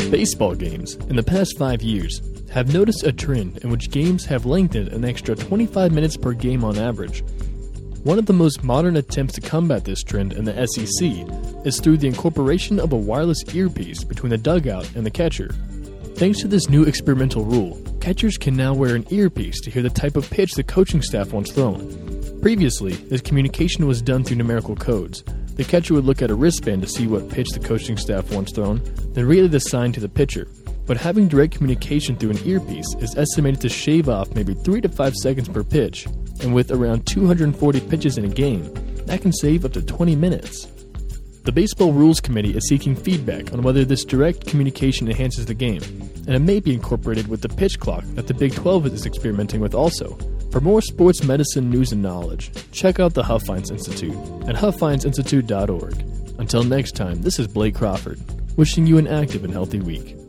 Baseball games, in the past 5 years, have noticed a trend in which games have lengthened an extra 25 minutes per game on average. One of the most modern attempts to combat this trend in the SEC is through the incorporation of a wireless earpiece between the dugout and the catcher. Thanks to this new experimental rule, catchers can now wear an earpiece to hear the type of pitch the coaching staff wants thrown. Previously, this communication was done through numerical codes. The catcher would look at a wristband to see what pitch the coaching staff wants thrown, then relay the sign to the pitcher. But having direct communication through an earpiece is estimated to shave off maybe 3 to 5 seconds per pitch, and with around 240 pitches in a game, that can save up to 20 minutes. The Baseball Rules Committee is seeking feedback on whether this direct communication enhances the game, and it may be incorporated with the pitch clock that the Big 12 is experimenting with also. For more sports medicine news and knowledge, check out the Huffines Institute at huffinesinstitute.org. Until next time, this is Blake Crawford, wishing you an active and healthy week.